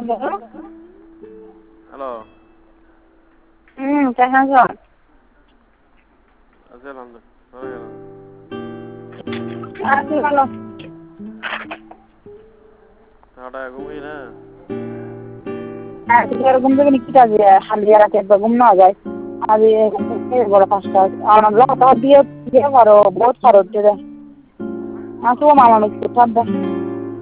Hello. কেমন আছো? আছি আলহামদুলিল্লাহ। আছি ভালো। সারাটা ঘুমিয়ে না? ঘুম থেকে নিচ্ছি আজ হালিয়া রাতে একবার ঘুম না যায়। আজ বড় কষ্ট আমার দিয়ে করো বহুত খরচ দেবে। আসো মামা মিষ্টি